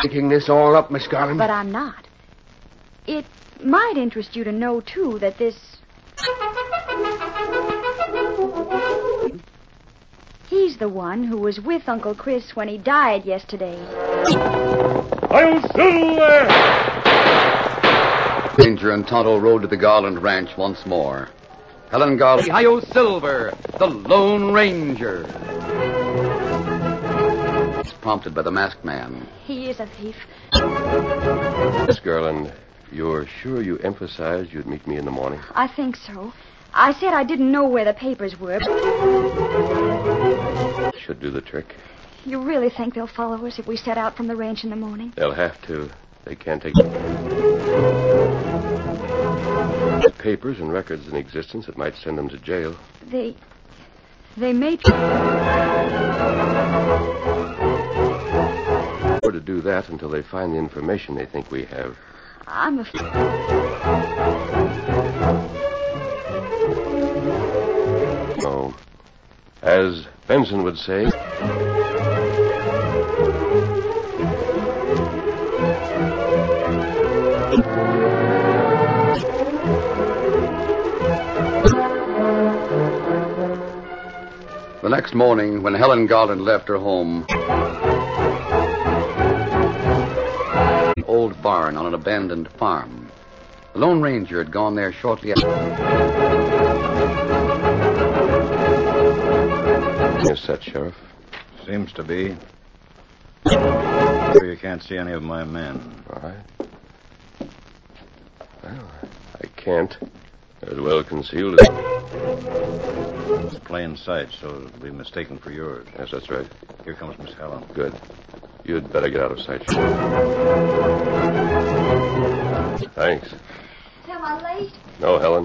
Picking this all up, Miss Garland. But I'm not. It might interest you to know, too, that this... He's the one who was with Uncle Chris when he died yesterday. I'll Silver! Ranger and Tonto rode to the Garland Ranch once more. Helen Garland... Hi-Yo Silver, the Lone Ranger. Prompted by the masked man. He is a thief. Miss Garland, you're sure you emphasized you'd meet me in the morning? I think so. I said I didn't know where the papers were. Should do the trick. You really think they'll follow us if we set out from the ranch in the morning? They'll have to. They can't take... The papers and records in existence that might send them to jail. They may... Or to do that until they find the information they think we have. I'm afraid... No. As Benson would say... The next morning, when Helen Garland left her home, an old barn on an abandoned farm. The Lone Ranger had gone there shortly after. You're set, Sheriff. Seems to be. Sure you can't see any of my men. All right. Well, I can't. They're as well concealed as... It's plain sight, so it'll be mistaken for yours. Yes, that's right. Here comes Miss Helen. Good. You'd better get out of sight, Sheriff. Thanks. Am I late? No, Helen.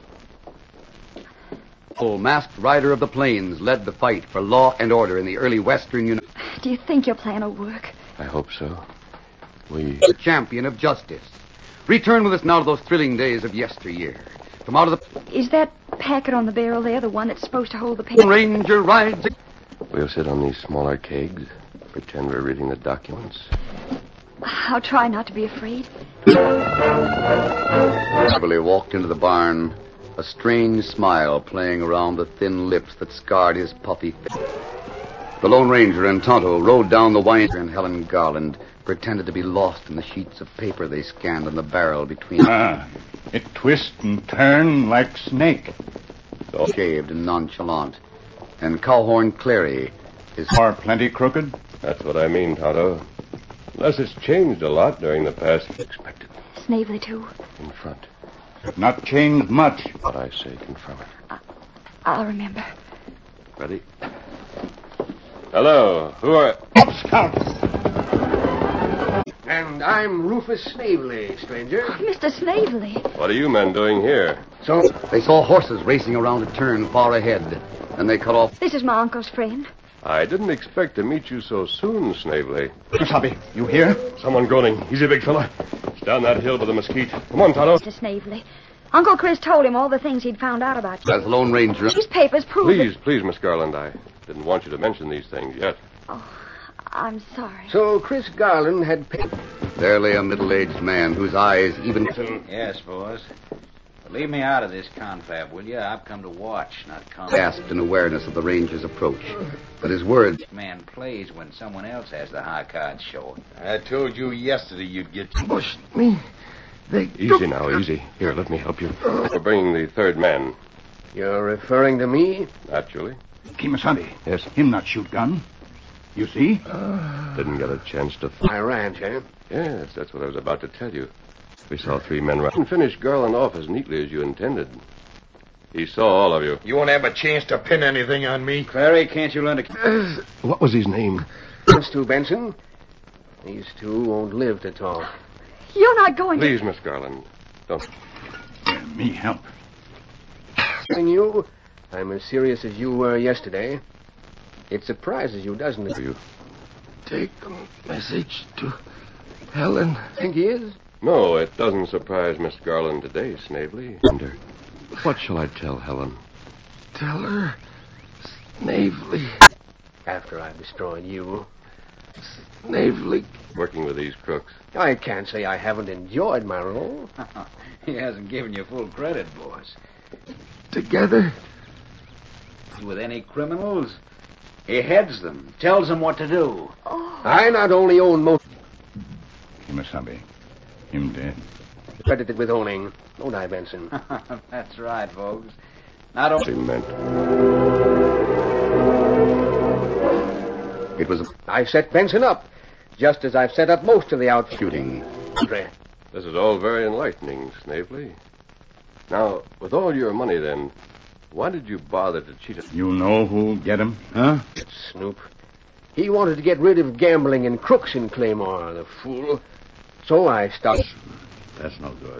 The masked rider of the plains led the fight for law and order in the early western United States. Do you think your plan will work? I hope so. The champion of justice. Return with us now to those thrilling days of yesteryear. From out of the... Is that packet on the barrel there the one that's supposed to hold the paper? Ranger rides... We'll sit on these smaller kegs, pretend we're reading the documents. I'll try not to be afraid. Beverly walked into the barn, a strange smile playing around the thin lips that scarred his puffy face. The Lone Ranger and Tonto rode down the winding, and Helen Garland pretended to be lost in the sheets of paper they scanned on the barrel between them. It twists and turns like snake. So shaved and nonchalant. And Cowhorn Clary, his Are plenty crooked? That's what I mean, Tonto. Unless it's changed a lot during the past... Expected. Snavely, too. In front. Not changed much. What I say, confirm it. I'll remember. Ready? Hello. Who are... Up, Scout! And I'm Rufus Snavely, stranger. Mr. Snavely. What are you men doing here? So they saw horses racing around a turn far ahead. Then they cut off. This is my uncle's friend. I didn't expect to meet you so soon, Snavely. Wasabi, you here? Someone groaning. Easy, big fella. It's down that hill by the mesquite. Come on, Tonto. Mr. Snavely. Uncle Chris told him all the things he'd found out about you. As Lone Ranger. These papers prove Please, Miss Garland. I didn't want you to mention these things yet. Oh, I'm sorry. So Chris Garland had... There lay a middle-aged man whose eyes even... Yes, boys. Leave me out of this confab, will you? I've come to watch, not comment. gasped in awareness of the Ranger's approach. But his words... This man plays when someone else has the high cards showing. I told you yesterday you'd get... Pushed me. They Easy now, easy. Here, let me help you. We're bringing the third man. You're referring to me? Naturally. Kimasabi. Yes. Him not shoot gun. You see? Didn't get a chance to... My ranch, eh? Yes, that's what I was about to tell you. We saw three men run and finish Garland off as neatly as you intended. He saw all of you. You won't have a chance to pin anything on me. Clary, can't you learn to... What was his name? These two, Benson. These two won't live to talk. You're not going Please, Miss Garland, don't... Me help. Telling you, I'm as serious as you were yesterday. It surprises you, doesn't it? You. Take the message to Helen. Think he is? No, it doesn't surprise Miss Garland today, Snavely. Wonder, what shall I tell Helen? Tell her, Snavely. After I've destroyed you, Snavely. Working with these crooks. I can't say I haven't enjoyed my role. He hasn't given you full credit, boss. Together? With any criminals, he heads them, tells them what to do. I not only own most Kimasabi. Him dead. credited with owning, don't I, Benson? That's right, folks. Not only... Meant. It was I set Benson up, just as I've set up most of the shooting. This is all very enlightening, Snavely. Now, with all your money, then, why did you bother to cheat us? You know who get him, huh? Snoop. He wanted to get rid of gambling and crooks in Claymore, the fool. So I stopped. That's no good.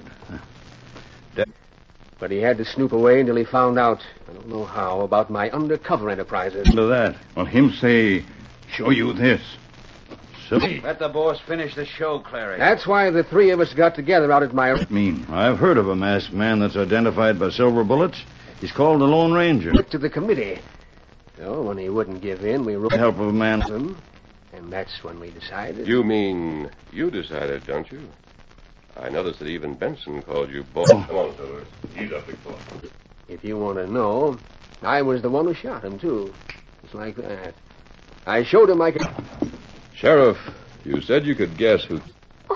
But he had to snoop away until he found out, I don't know how, about my undercover enterprises. Do that. Well, him say, show you this. So, Let the boss finish the show, Clary. That's why the three of us got together out at my... Mean. I've heard of a masked man that's identified by silver bullets. He's called the Lone Ranger. to the committee. So when he wouldn't give in, we wrote The help of a man. him, and that's when we decided. You mean you decided, don't you? I noticed that even Benson called you both. Come on, Silver. He's up big boss. If you want to know, I was the one who shot him, too. Just like that. I showed him I could... Sheriff, you said you could guess who...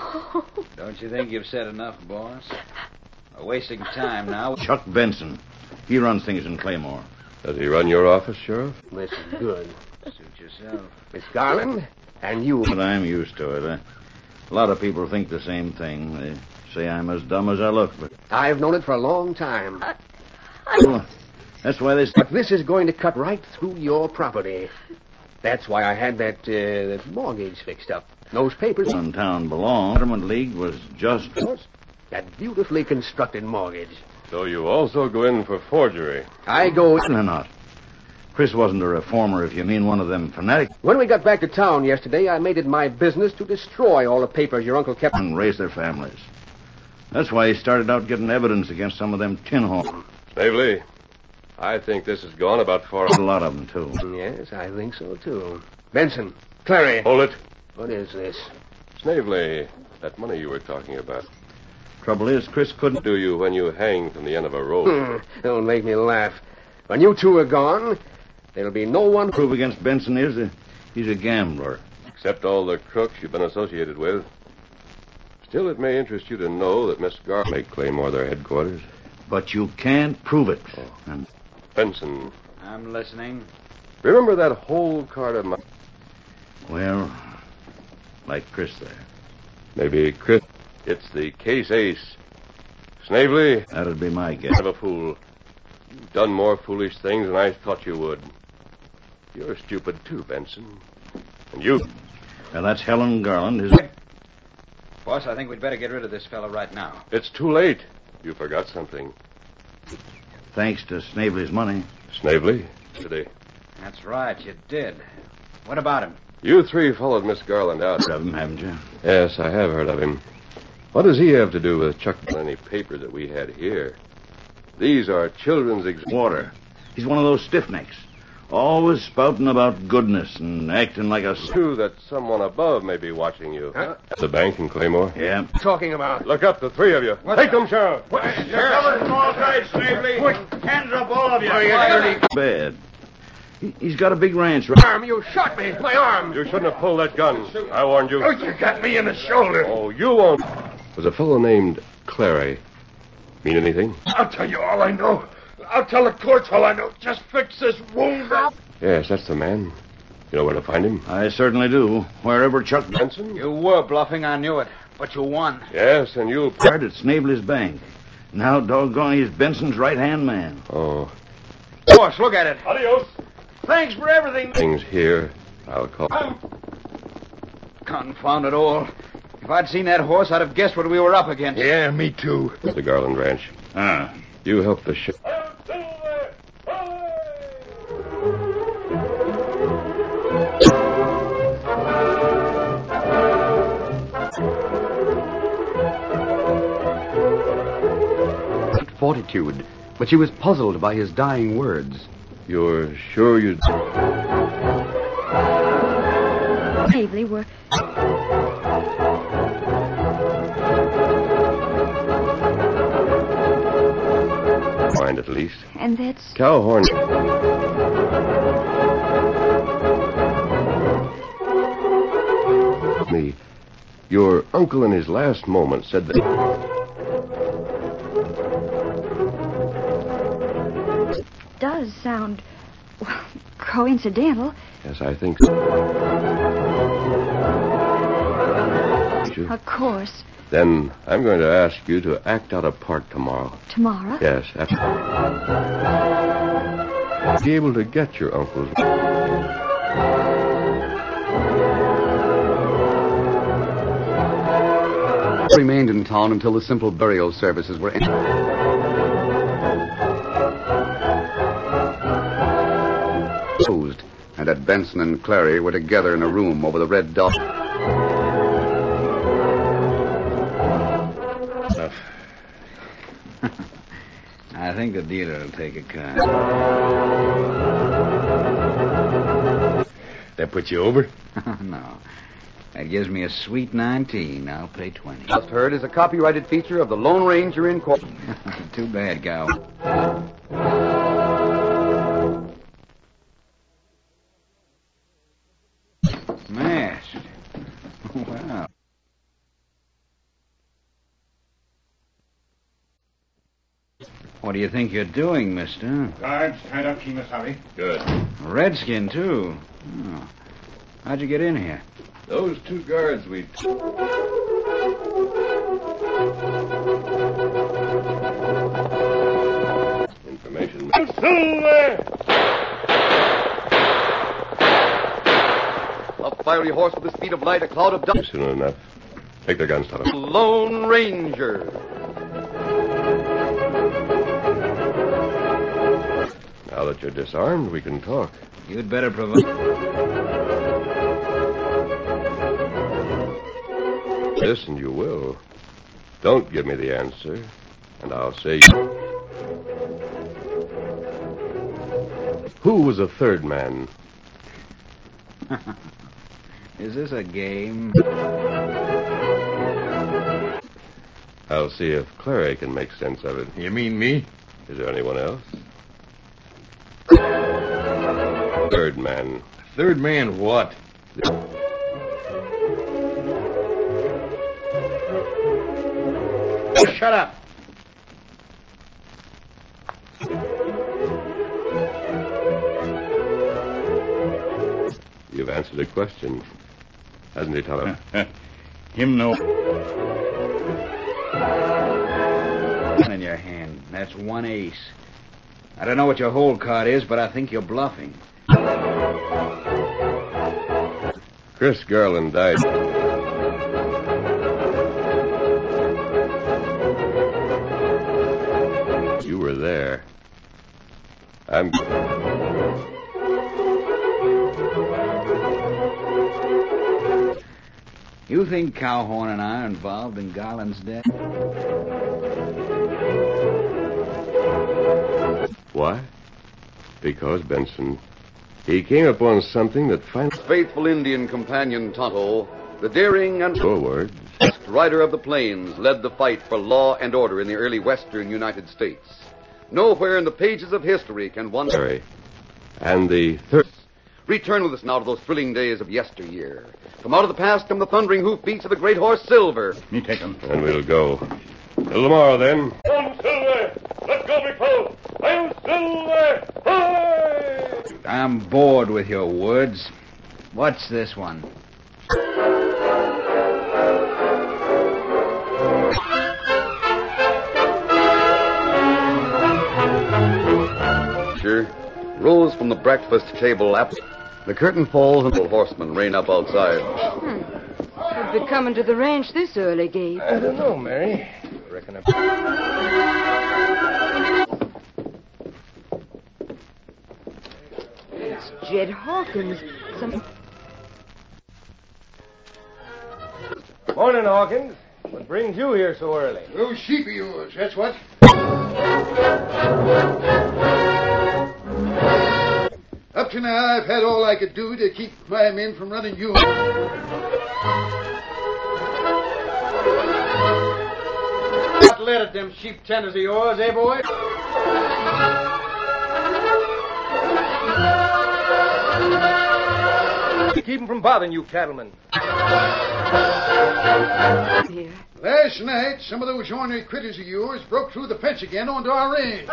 Don't you think you've said enough, boss? We're wasting time now. Chuck Benson. He runs things in Claymore. Does he run your office, Sheriff? This is good. Suit yourself. Miss Garland, and you... But I'm used to it. A lot of people think the same thing. They say I'm as dumb as I look, but... I've known it for a long time. Well, that's why they... But this is going to cut right through your property. That's why I had that mortgage fixed up. Those papers... In town belong. Settlement League was just... That beautifully constructed mortgage. So you also go in for forgery. I go... No, not. Chris wasn't a reformer, if you mean one of them fanatics. When we got back to town yesterday, I made it my business to destroy all the papers your uncle kept... And raise their families. That's why he started out getting evidence against some of them tin horns. Snavely, I think this has gone about far... A lot of them, too. Yes, I think so, too. Benson, Clary. Hold it. What is this? Snavely, that money you were talking about. Trouble is, Chris couldn't... Do you when you hang from the end of a rope? Don't make me laugh. When you two are gone, there'll be no one... Prove against Benson is he's a gambler. Except all the crooks you've been associated with. Still, it may interest you to know that Miss Garland make Claymore their headquarters. But you can't prove it. And Benson, I'm listening. remember that whole card of mine? well, like Chris there. Maybe Chris. It's the case ace. Snavely, That'd be my guess. of a fool. You've done more foolish things than I thought you would. You're stupid too, Benson. And you. Now, that's Helen Garland. Boss, I think we'd better get rid of this fellow right now. It's too late. You forgot something. Thanks to Snavely's money. Snavely, today. That's right, you did. What about him? You three followed Miss Garland out. Heard of him, haven't you? Yes, I have heard of him. What does he have to do with Chuck any paper that we had here? These are children's Water. He's one of those stiffnecks. Always spouting about goodness and acting like a... True that someone above may be watching you. Huh? The bank in Claymore? Yeah. Talking about... Look up, the three of you. Take them, Sheriff. Hands up, all of you. Bad. He's got a big ranch. Arm, you shot me. My arm. You shouldn't have pulled that gun. I warned you. You got me in the shoulder. Oh, you won't. Was a fellow named Clary. Mean anything? I'll tell you all I know. I'll tell the courts all I know. Just fix this wound. Yes, that's the man. You know where to find him? I certainly do. Wherever Chuck... Benson? You were bluffing, I knew it. But you won. Yes, and you... Card at Snavely's bank. Now, doggone, he's Benson's right-hand man. Oh, Boss, look at it. Adios. Thanks for everything. things here. I'll call. Confound it all. If I'd seen that horse, I'd have guessed what we were up against. Yeah, me too. The Garland Ranch. Ah. You help the ship. Fortitude, but she was puzzled by his dying words. You're sure you... bravely were... Mind at least. And that's... Cowhorn. Me. Your uncle in his last moment said that... does sound, well, coincidental. Yes, I think so. Of course. Then I'm going to ask you to act out a part tomorrow. Tomorrow? Yes, after... Be able to get your uncle's... Remained in town until the simple burial services were ended. Closed, and that Benson and Clary were together in a room over the Red Dot. I think the dealer will take a cut. That put you over? No. That gives me a sweet 19. I'll pay 20. Just heard is a copyrighted feature of the Lone Ranger Incorporated. Too bad, Gal. Smashed. Wow. What do you think you're doing, mister? Guards, tied up Kemosabe. Good. Redskin, too. Oh. How'd you get in here? Those two guards we... Information... A fiery horse with the speed of light, a cloud of dust. Soon enough. Take the guns, Tonto. Lone Ranger. Now that you're disarmed, we can talk. You'd better provide... Listen, you will. Don't give me the answer, and I'll say... Who was a third man? Is this a game? I'll see if Clary can make sense of it. You mean me? Is there anyone else? Third man. Third man what? Shut up. You've answered a question. Hasn't he, Tonto? Him no. In your hand. That's one ace. I don't know what your hold card is, but I think you're bluffing. Chris Garland died. You were there. I'm... You think Cowhorn and I are involved in Garland's death? Why? Because, Benson, he came upon something that finally... Faithful Indian companion Tonto, the daring and Forward. rider of the plains, led the fight for law and order in the early western United States. Nowhere in the pages of history can one... Sorry. And the third... Return with us now to those thrilling days of yesteryear. From out of the past come the thundering hoofbeats of the great horse Silver. Me take him. And we'll go. Till tomorrow, then. Come, Silver! Let go, me foe! I'm Silver! Hi! I'm bored with your words. What's this one? Rose from the breakfast table after the curtain falls and the horsemen rein up outside. Who'd be coming to the ranch this early, Gabe? I don't know, Mary. I reckon It's Jed Hawkins. Morning, Hawkins. What brings you here so early? Those sheep of yours, that's what. Up to now, I've had all I could do to keep my men from running you. Not let at them sheep tenders of yours, eh, boy? Keep them from bothering you cattlemen. Here. Last night, some of those ornery critters of yours broke through the fence again onto our range.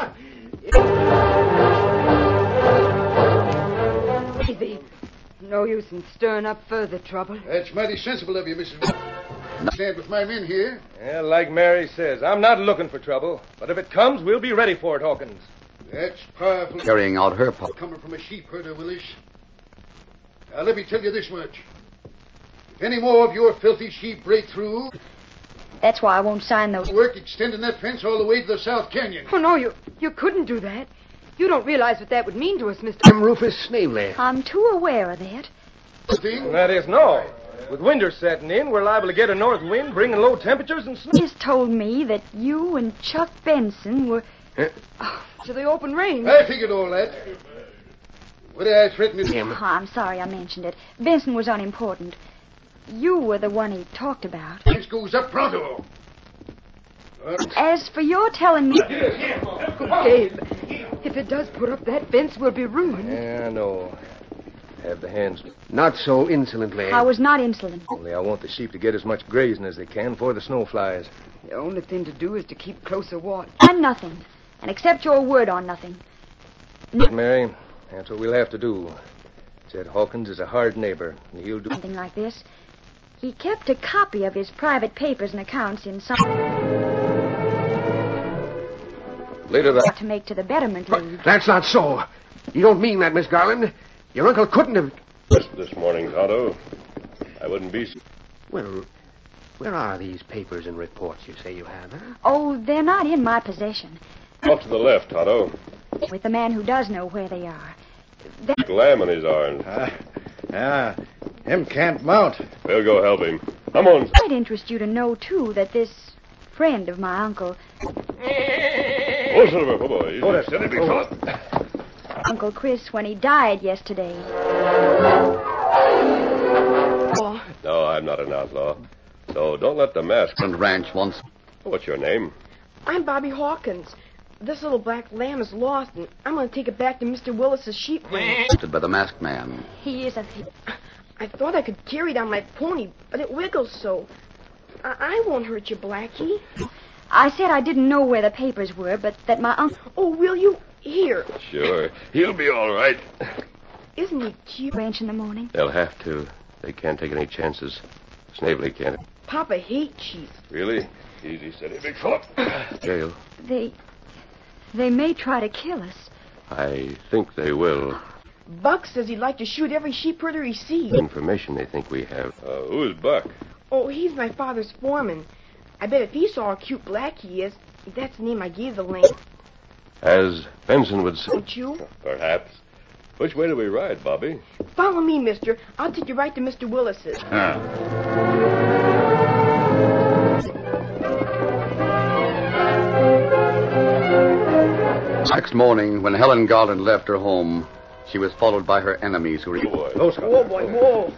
Easy. No use in stirring up further trouble. That's mighty sensible of you, Mrs. Stand with my men here. Yeah, like Mary says, I'm not looking for trouble. But if it comes, we'll be ready for it, Hawkins. That's powerful. Carrying out her part. Coming from a sheep herder, Willis. Now, let me tell you this much. If any more of your filthy sheep break through... That's why I won't sign those... ...work extending that fence all the way to the South Canyon. Oh, no, you couldn't do that. You don't realize what that would mean to us, Mr. I'm Rufus Snavely. I'm too aware of that. That is, no. With winter setting in, we're liable to get a north wind, bringing low temperatures and snow. He just told me that you and Chuck Benson were... to the open range. I figured all that. What did I threaten him? Oh, I'm sorry I mentioned it. Benson was unimportant. You were the one he talked about. Fence goes up pronto. As for your telling me... Gabe, if it does put up that fence, we'll be ruined. Yeah, I know. Have the hands. Not so insolently. I was not insolent. Only I want the sheep to get as much grazing as they can for the snow flies. The only thing to do is to keep closer watch. And nothing. And accept your word on nothing. Mary, that's what we'll have to do. Jed Hawkins is a hard neighbor, and he'll do... Something like this. He kept a copy of his private papers and accounts in some... Later that... ...to make to the Betterment League. That's not so. You don't mean that, Miss Garland. Your uncle couldn't have... This morning, Tonto. I wouldn't be... Well, where are these papers and reports you say you have, huh? Oh, they're not in my possession. Off to the left, Tonto. With the man who does know where they are. Lamb in his arms. Him can't mount. We'll go help him. Come on. It might interest you to know, too, that this friend of my uncle... Oh, Silver, oh, boy. Oh, that's steady, big fella. Uncle Chris, when he died yesterday... Oh. No, I'm not an outlaw. So don't let the mask... And ranch once... What's your name? I'm Bobby Hawkins. This little black lamb is lost, and I'm going to take it back to Mr. Willis's sheep ranch. By the masked man. He is a thief. I thought I could carry it on my pony, but it wiggles so. I won't hurt you, Blackie. I said I didn't know where the papers were, but that my uncle... Oh, will you? Here. Sure. He'll be all right. Isn't he cute? Ranch in the morning. They'll have to. They can't take any chances. Snavely can't. Papa hates sheep. Really? Easy, steady, big fella. Jail. They may try to kill us. I think they will. Buck says he'd like to shoot every sheep herder he sees. Information they think we have. Who's Buck? Oh, he's my father's foreman. I bet if he saw how cute Blackie is, that's the name I gave the lamb. As Benson would say. Don't you? Perhaps. Which way do we ride, Bobby? Follow me, mister. I'll take you right to Mr. Willis's. Next morning, when Helen Garland left her home, she was followed by her enemies who... Oh, boy, whoa.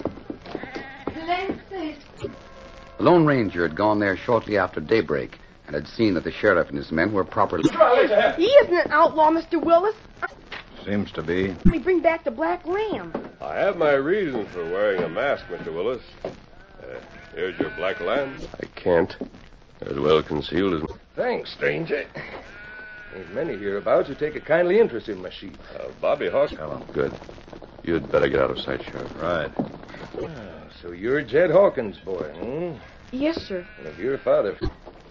The Lone Ranger had gone there shortly after daybreak and had seen that the sheriff and his men were properly... He isn't an outlaw, Mr. Willis. Seems to be. Let me bring back the black lamb. I have my reasons for wearing a mask, Mr. Willis. Here's your black lamb. I can't. They're as well concealed as... Thanks, stranger. Ain't many hereabouts who take a kindly interest in my sheep. Bobby Hawkins. Good. You'd better get out of sight, Sheriff. Right. So you're Jed Hawkins' boy, hmm? Yes, sir. And of your father...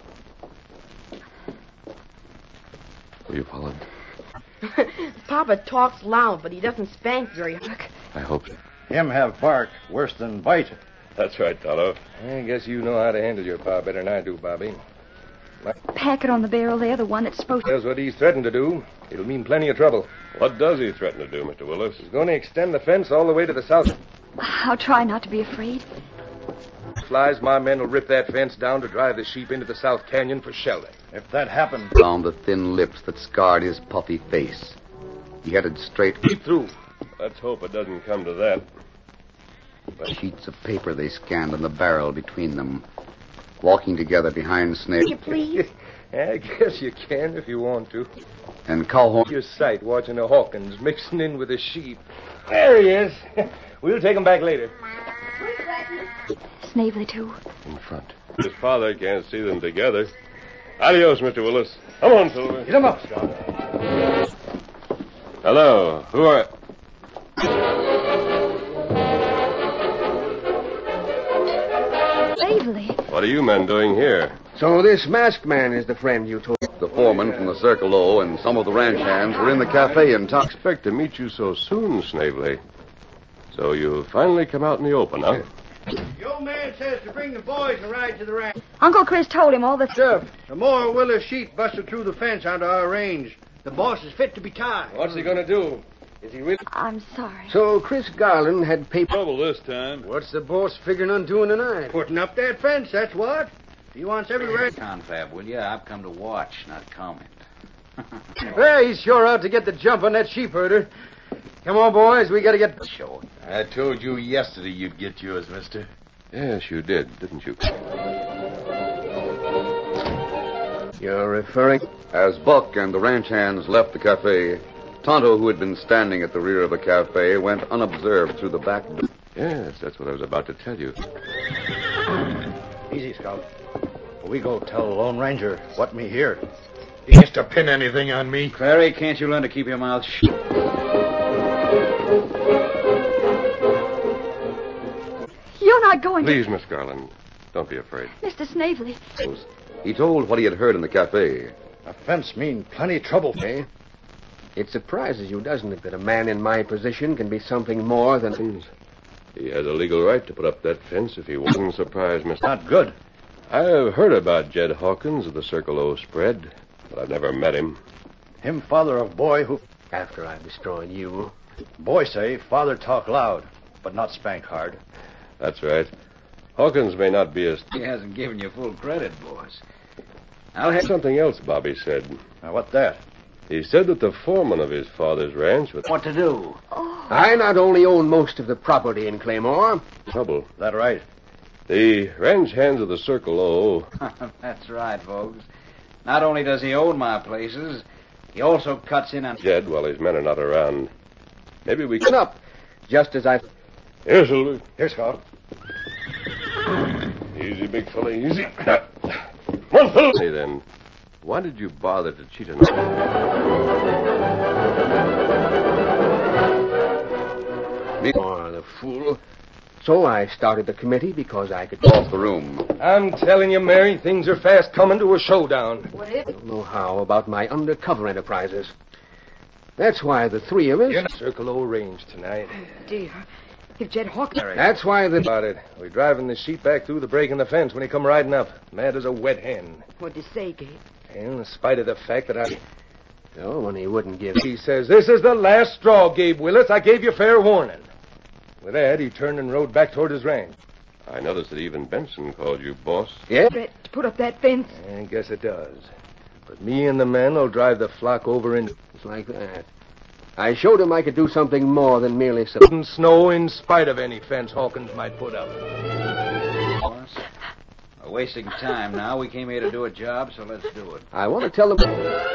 Were you followed? Papa talks loud, but he doesn't spank very hard. I hope so. Him have bark worse than bite. That's right, Tonto. I guess you know how to handle your pa better than I do, Bobby. Packet on the barrel there, the one that's supposed to... That's what he's threatened to do. It'll mean plenty of trouble. What does he threaten to do, Mr. Willis? He's going to extend the fence all the way to the south. I'll try not to be afraid. Flies, my men will rip that fence down to drive the sheep into the South Canyon for shelter. If that happened... Around the thin lips that scarred his puffy face. He headed straight... Keep through. Let's hope it doesn't come to that. Sheets of paper they scanned on the barrel between them, walking together behind Snape. Please? I guess you can if you want to. And Calhoun. Your sight watching the Hawkins mixing in with the sheep. There he is. We'll take him back later. Snavely, too. In front. His father can't see them together. Adios, Mr. Willis. Come on, Silver. Get him up, Scott. Hello. Who are... Snavely. What are you men doing here? So this masked man is the friend you told. The foreman from the Circle O and some of the ranch hands were in the cafe in town. Expect to meet you so soon, Snavely. So you finally come out in the open, huh? The old man says to bring the boys and ride to the ranch. Uncle Chris told him all the Stuff. The more Willis sheep busted through the fence onto our range. The boss is fit to be tied. What's he going to do? Is he really... I'm sorry. So Chris Garland had paper. Trouble this time. What's the boss figuring on doing tonight? Putting up that fence, that's what. He wants every ranch. Confab, will you? I've come to watch, not comment. Well, he's sure out to get the jump on that sheep herder. Come on, boys. We got to get... Show it. I told you yesterday you'd get yours, mister. Yes, you did, didn't you? You're referring... As Buck and the ranch hands left the cafe, Tonto, who had been standing at the rear of the cafe, went unobserved through the back door. Yes, that's what I was about to tell you. Easy, Scout. We go tell the Lone Ranger what me hear. He gets to pin anything on me. Clary, can't you learn to keep your mouth shut? You're not going to... Please, Miss Garland, don't be afraid. Mr. Snavely. He told what he had heard in the cafe. A fence mean plenty trouble. Eh? It surprises you, doesn't it, that a man in my position can be something more than... He has a legal right to put up that fence if he wasn't surprised, Miss... Not good. I've heard about Jed Hawkins of the Circle O spread, but I've never met him. Him father of boy who... After I destroyed you. Boy say father talk loud, but not spank hard. That's right. Hawkins may not be as... He hasn't given you full credit, boss. I'll have... Something else Bobby said. Now, what that? He said that the foreman of his father's ranch was... What to do? Oh. I not only own most of the property in Claymore... Trouble. That right? The ranch hands of the Circle O... That's right, folks. Not only does he own my places, he also cuts in on... Jed while his men are not around. Maybe we can... up, just as I... Here, Silver. Here, Scout. Easy, big fella, easy. Come on, Phil. Say then, why did you bother to cheat an... Oh, the fool. So I started the committee because I could... Off the room. I'm telling you, Mary, things are fast coming to a showdown. What if... I don't know how about my undercover enterprises. That's why the three of us... You're in Circle O range tonight. Dear, if Jed Hawkins... That's why the... About it. We're driving the sheep back through the break in the fence when he come riding up. Mad as a wet hen. What'd you say, Gabe? And in spite of the fact that I... Oh, when he wouldn't give... He says, this is the last straw, Gabe Willis. I gave you fair warning. With that, he turned and rode back toward his ranch. I noticed that even Benson called you boss. Yeah? Threat to put up that fence? I guess it does. But me and the men will drive the flock over in... It's like that. I showed him I could do something more than merely... Snow in spite of any fence Hawkins might put up. Boss, we're wasting time now. We came here to do a job, so let's do it. I want to tell them...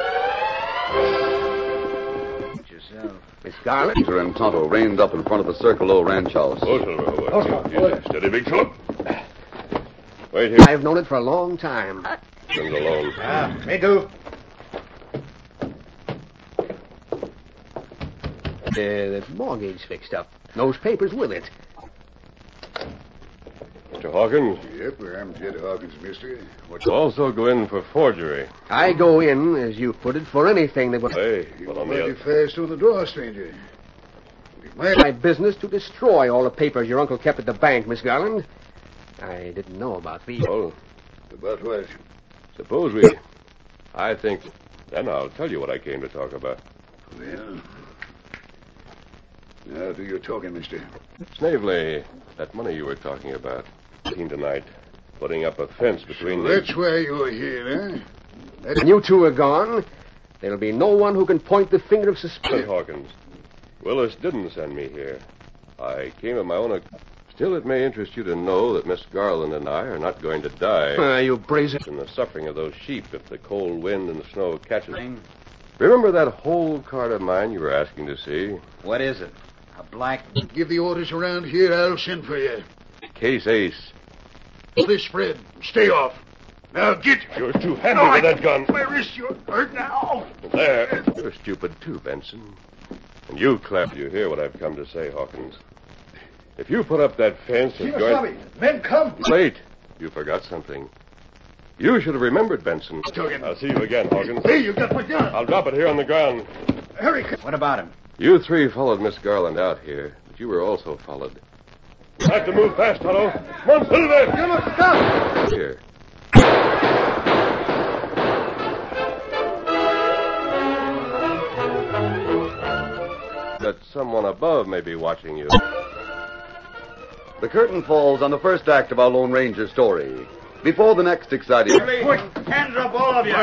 Yourself. Miss Garland? Ranger and Tonto reined up in front of the Circle O ranch house. Oh, Silver. Easy. Steady, big fella. Wait here. I've known it for a long time. Comes along. Me too. The mortgage fixed up. Those papers with it. Mr. Hawkins, Yep, I'm Jed Hawkins, mister. What's you also go in for forgery. I go in, as you put it, for anything that would... Hey, but on the mighty other... fast on the draw, stranger. My business to destroy all the papers your uncle kept at the bank, Miss Garland. I didn't know about these. Oh, About what? suppose we... I think... Then I'll tell you what I came to talk about. Well... Now do your talking, mister. Snavely, that money you were talking about. Seen tonight. Putting up a fence between... That's why you're here, huh? When you two are gone, there'll be no one who can point the finger of suspicion. Hawkins, Willis didn't send me here. I came of my own. Still, it may interest you to know that Miss Garland and I are not going to die. You brazen. In the suffering of those sheep if the cold wind and the snow catches them. Remember that whole cart of mine you were asking to see? What is it? A black... Give the orders around here. I'll send for you. Case Ace. This spread. Stay off. Now get... You're too handy with that gun. Where is your hurt now? There. You're stupid, too, Benson. And you, Clef, you hear what I've come to say, Hawkins. If you put up that fence and going... Men, come. Wait. You forgot something. You should have remembered, Benson. I'll see you again, Hawkins. Hey, you got my gun. I'll drop it here on the ground. Hurry. What about him? You three followed Miss Garland out here, but you were also followed. We'll have to move fast, Tonto. Come on, Silver. You must stop. Here. That someone above may be watching you. The curtain falls on the first act of our Lone Ranger story. Before the next exciting... Quick, hands up, all of you.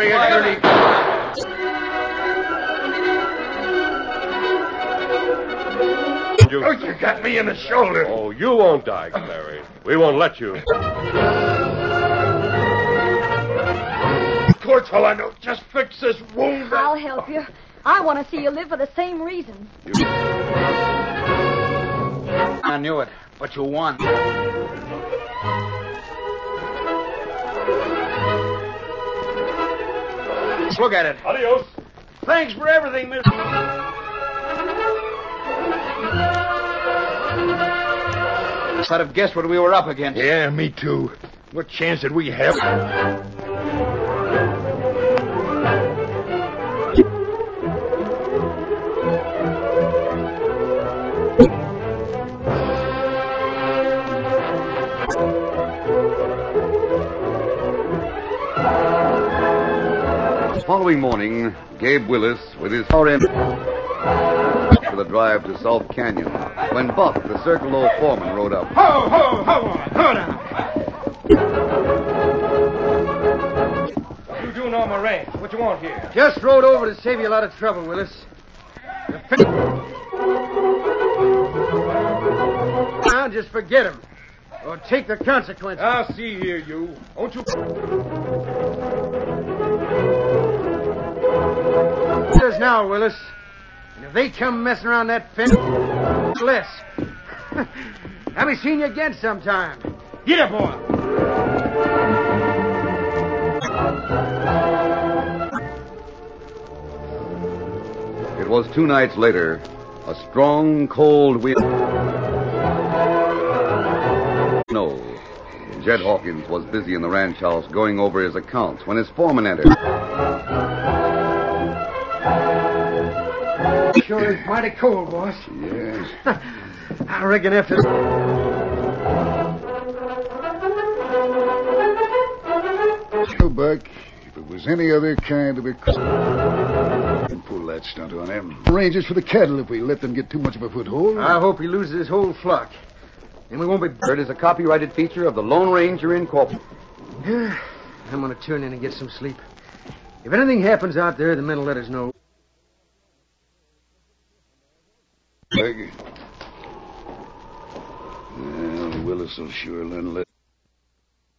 You got me in the shoulder. Oh, you won't die, Clary. We won't let you. That's all I know. Just fix this wound. I'll help you. I want to see you live for the same reason. I knew it, but you won. Look at it. Adios. Thanks for everything, Miss... I'd have guessed what we were up against. Yeah, me too. What chance did we have? The following morning, Gabe Willis, with his RM, for the drive to South Canyon, when Buck, the Circle O foreman, rode up. Ho, ho, ho, ho now. You doing on my ranch? What you want here? Just rode over to save you a lot of trouble, Willis. Now, just forget him. Or take the consequences. I'll see here, you. Won't you... There's now, Willis. And if they come messing around that fence, less. I'll be seeing you again sometime. Get up, boy. It was 2 nights later. A strong, cold wind. No. Jed Hawkins was busy in the ranch house going over his accounts when his foreman entered. Sure is mighty cold, boss. Yes. I reckon after... So, Buck, if it was any other kind of a... and pull that stunt on them. Rangers for the cattle if we let them get too much of a foothold. I hope he loses his whole flock. And we won't be... It is a copyrighted feature of the Lone Ranger Incorporated. I'm going to turn in and get some sleep. If anything happens out there, the men will let us know. Well, Willis will sure learn a lesson.